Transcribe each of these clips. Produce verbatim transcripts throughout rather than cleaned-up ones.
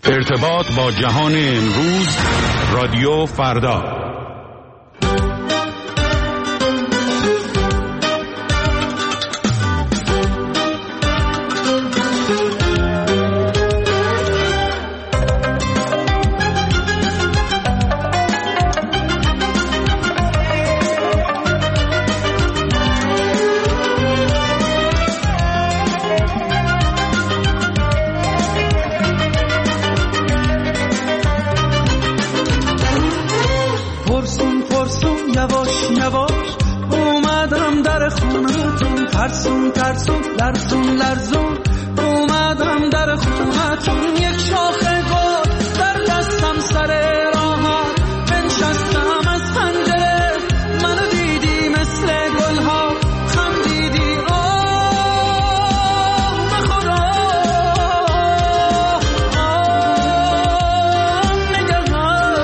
ارتباط با جهان امروز، رادیو فردا. ترسون ترسون لرزون لرزون اومدم در خونتون، یک شاخه گل در دستم سر راهت بنشستم از پنجره، منو دیدی مثل گلها خندیدی، آه به خدا آه نگهان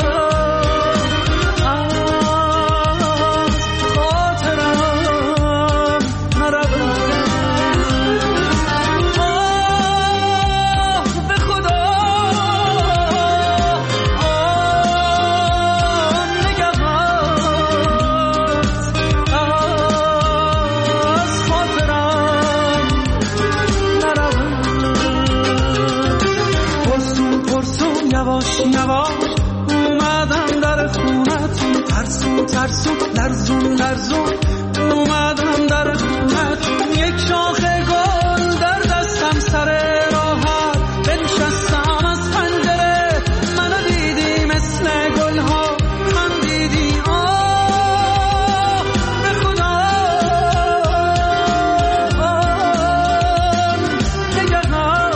از خاطرم یواش اومدم در خونتون، ترسون ترسون لرزون لرزون اومدم در خونتون، یک شاخه گل در دستم سر راحت بنشستم از پنجره، منو دیدی مثل گلها خندیدی، آه به خدا آه نگهان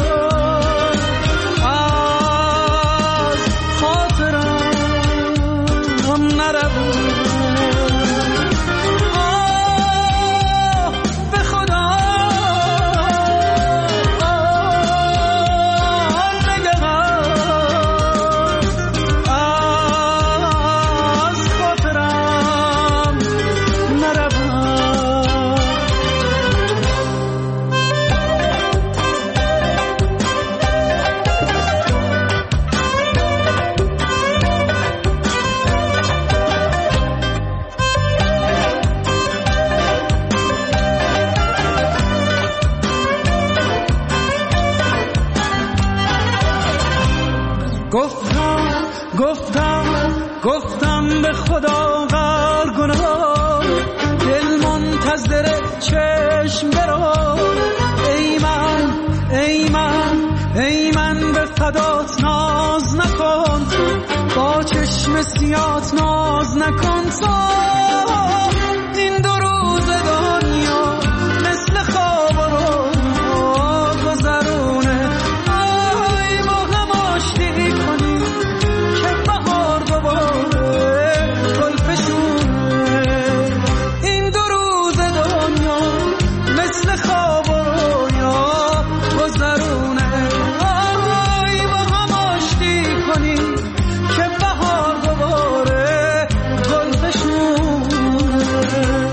گفتم گفتم گفتم به خدا غر گناه، دل منتظر چشم برو، ای من ای من ای من به فدات ناز نکن، با چشم سیات ناز نکن، تا این دو روز دنیا مثل خواب رو گذرونه، آی با هم آشتی کنی که بهار دوباره گل فشونه، این دو روز دنیا مثل خواب رو یا گذرونه، آی با هم آشتی کنی که بهار دوباره گل فشونه.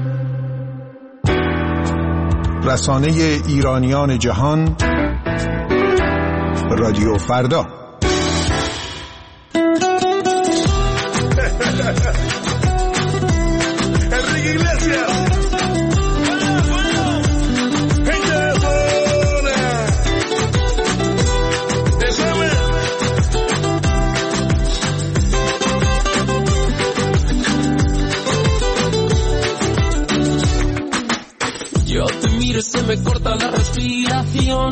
رسانه ایرانیان جهان، رادیو فردا. Yo te miro y se me corta la respiración.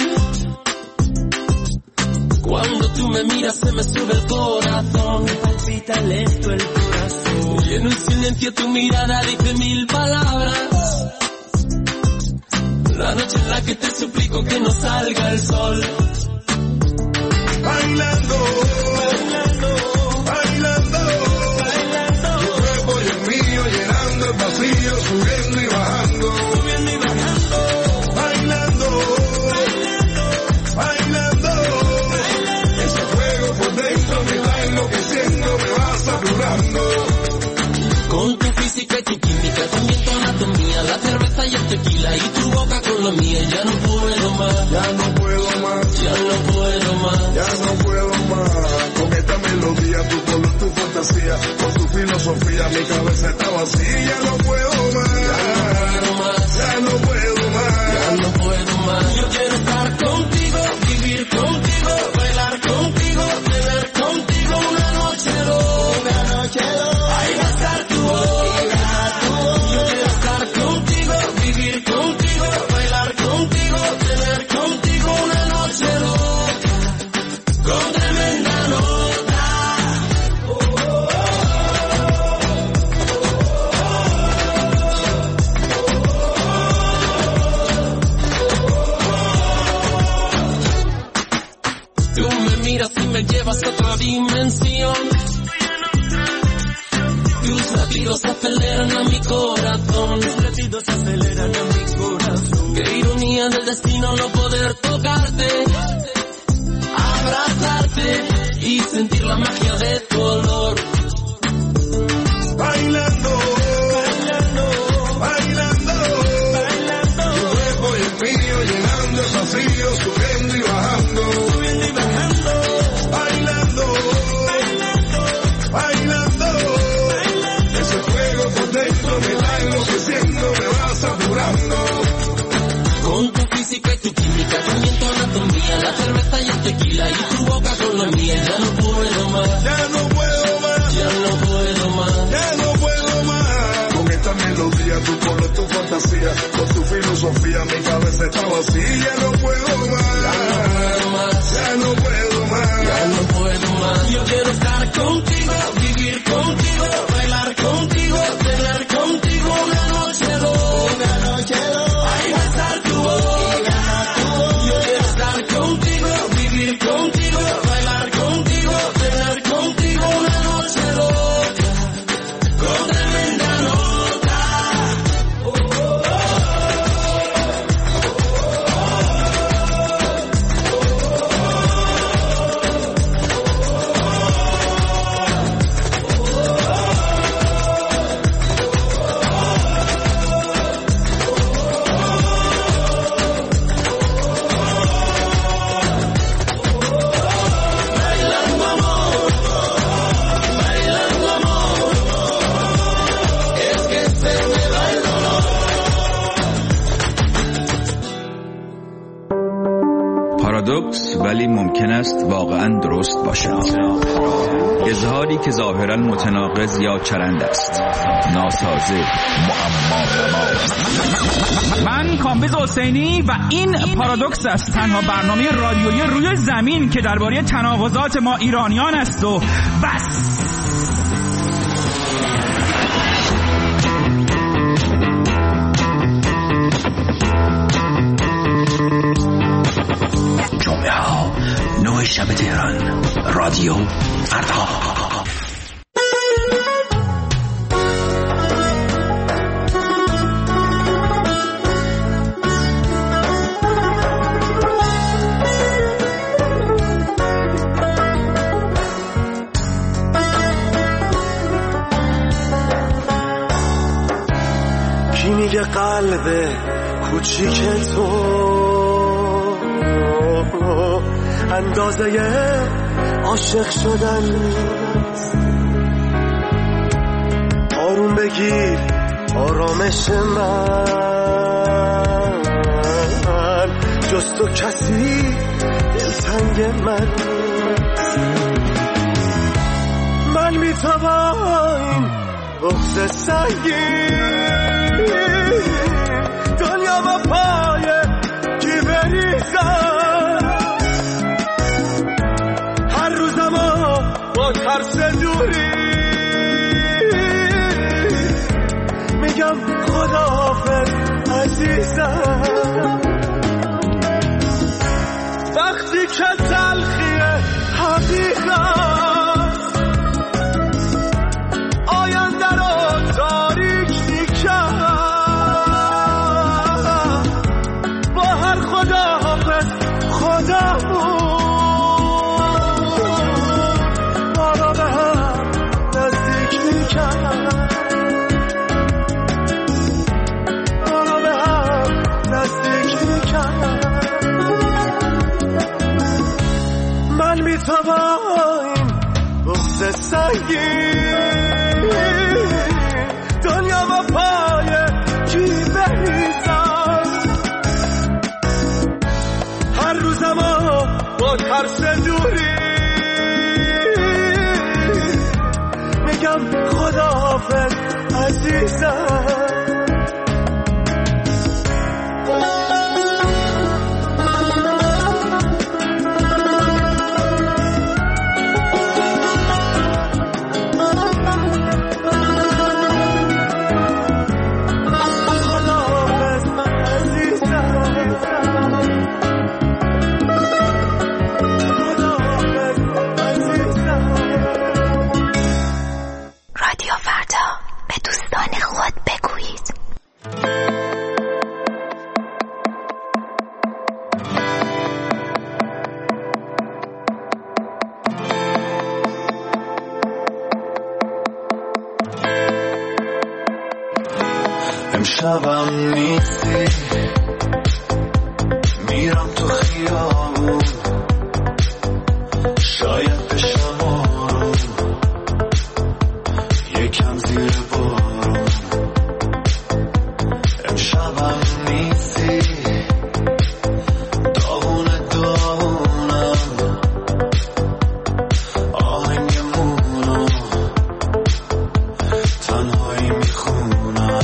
Cuando tú me miras se me sube el corazón. Me palpita lento el corazón. Y en un silencio tu mirada dice mil palabras. La noche en la que te suplico que no salga el sol. Bailando, bailando, bailando, bailando. Tu cuerpo y el mío llenando el vacío, subiendo y bajando. Subiendo y bajando. Bailando, bailando, bailando. Ese fuego por dentro me va enloqueciendo, me va saturando. Con tu física y tu química, también tu anatomía, la cerveza y el tequila y tu boca con la mía. Ya no puedo más, ya no puedo más, ya no puedo más. Ya filosofía, mi cabeza está vacía, ya no puedo más, ya no puedo más, ya no puedo más. Yo quiero estar contigo, vivir contigo, bailar contigo, beber contigo una noche loca, una noche loca. Ahí va a estar tu boca, yo quiero estar contigo, vivir contigo, bailar contigo, beber contigo una noche loca, con tremenda nota. Tú me miras y me llevas a otra dimensión. Tus latidos aceleran a mi corazón. Tus latidos aceleran a mi corazón. Qué ironía del destino no poder tocarte, abrazarte y sentir la magia de tu olor. Bailando, bailando, bailando, bailando. Tu cuerpo y el mío llenando el vacío, subiendo y bajando, subiendo y bajando. Bailando, bailando, bailando, bailando. Ese fuego por dentro me está enloqueciendo, me va saturando. Con tu física y tu química, también tu anatomía, la cerveza y el tequila y tu boca con la mía. Ya no puedo más, Ya no puedo más, ya no puedo más. ya no puedo más. Con esta melodía, tu color, tu fantasía, con tu filosofía, mi cabeza está vacía. Ya no puedo más, ya no puedo más, Ya no puedo más. Yo quiero estar contigo, vivir contigo, bailar contigo, tener contigo una noche loca, una noche loca. Ahí va a estar tu boca. Yo quiero estar contigo, vivir contigo, bailar contigo, tener contigo una noche loca, con tremenda nota. Bailando amor, bailando amor, es que se me va el dolor. پارادوکس ولی ممکن است واقعا درست باشد. اظهاری که ظاهرا متناقض یا چرند است، ناسازه، معما. من کامبیز حسینی و این پارادوکس است، تنها برنامه رادیویی روی زمین که درباره تناقضات ما ایرانیان است و بس. جمعه ها نوع شب تهران، رادیو فردا. کی میگه قلب کوچیک تو اندازه عاشق شدن نیست؟ آروم بگیر آرامش من، جز تو کسی دلتنگ من نیست. من میتوان این بغض سنگین دنیا با پای کی بریزم، هر روزمو با ترس دوری میگم خداحافظ عزیزم. وقتی که تلخی حقیقت آینده رو تاریک میکرد، با هر خداحافظ خدامون ما را به هم نزدیک میکرد، ما را به هم نزدیک میکرد. من میتوان این بغض سنگین بازم با ترس دوری میگم خداحافظ عزیزم. امشبم نیستی میرم تو خیابون شاید بشم آروم یکم زیر بارون. امشبم نیستی داغونه داغونم آهنگمونو تنهایی میخونم.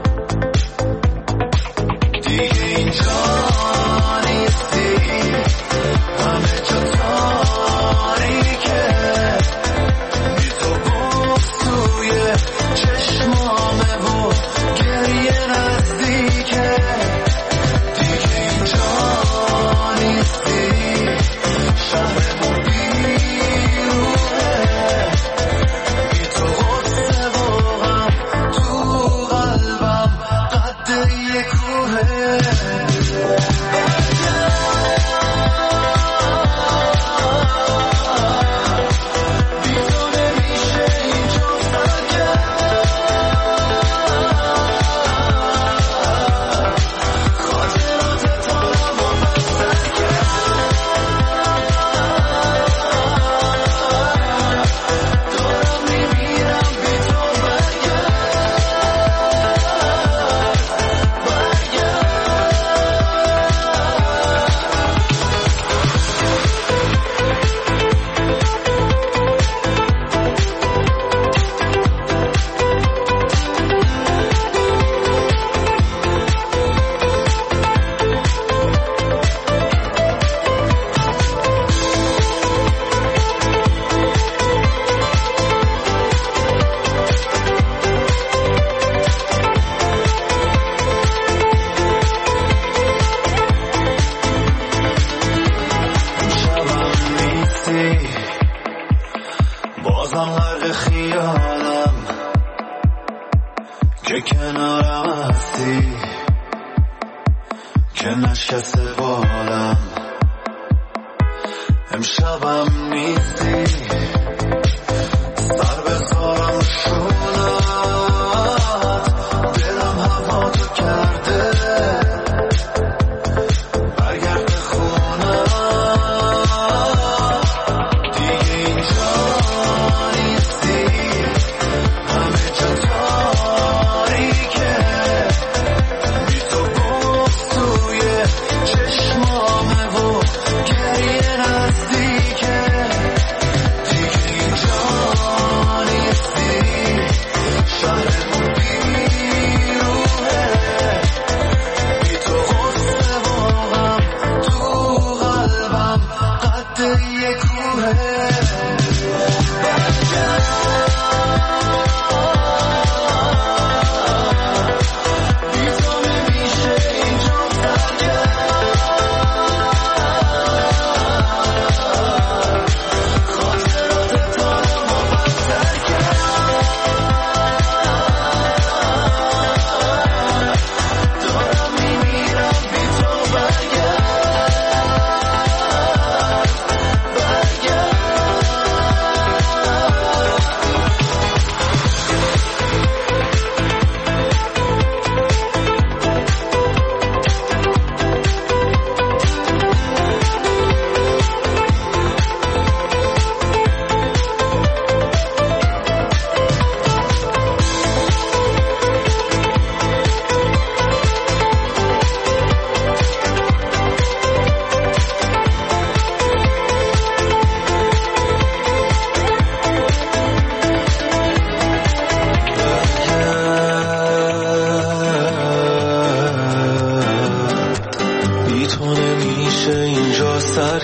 بازم غرق خیالم که کنارم هستی که نشسته بالم. امشبم نیستی سر بذارم شونت دلم هوا تو کرده برگرد خونه دیگه اینجا نیستی همه جا تاریکه بی تو بغض توی چشمامه و گریه نزدیکه دیگه اینجا نیستی شهرمون بیروحه بی تو غصه و غم تو قلبم قد یه کوهه.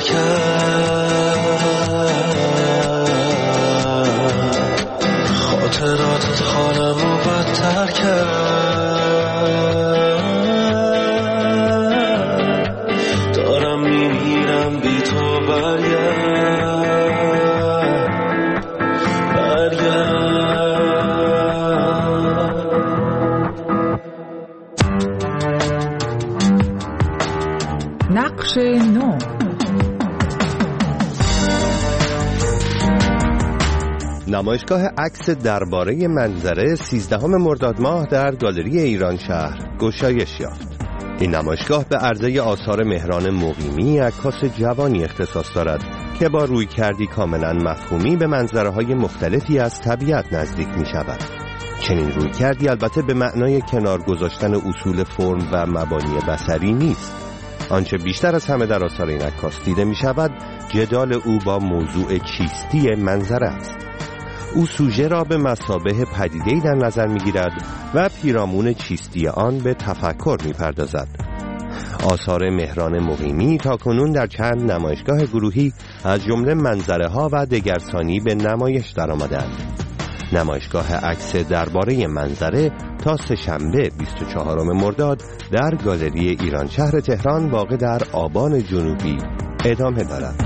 کرد، خاطراتت حالمو بدتر کرد، دارم میمیرم بی تو برگرد برگرد. نقش نو. نمایشگاه عکس درباره منظره سیزدهم مرداد ماه در گالری ایران شهر گشایش یافت. این نمایشگاه به عرضه آثار مهران مقیمی، عکاس جوانی اختصاص دارد که با رویکردی کاملا مفهومی به منظره‌های مختلفی از طبیعت نزدیک می شود. چنین رویکردی البته به معنای کنار گذاشتن اصول فرم و مبانی بصری نیست. آنچه بیشتر از همه در آثار این عکاس دیده می شود جدال او با موضوع چیستی منظره است. او سوژه را به مثابه پدیده‌ای در نظر می‌گیرد و پیرامون چیستی آن به تفکر می‌پردازد. آثار مهران مقیمی تاکنون در چند نمایشگاه گروهی از جمله منظره‌ها و دگرسانی به نمایش درآمدند. نمایشگاه عکس درباره منظره تا سه‌شنبه بیست و چهارم مرداد در گالری ایران شهر تهران واقع در آبان جنوبی ادامه دارد.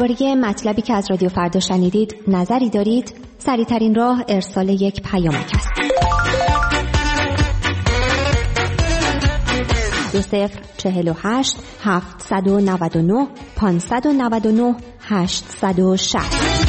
درباره مطلبی که از رادیو فردا شنیدید نظری دارید؟ سریع ترین راه ارسال یک پیامک است. دو صفر چهل و هشت هفتصد و نود و نه پانصد و نود و نه هشتصد و شصت.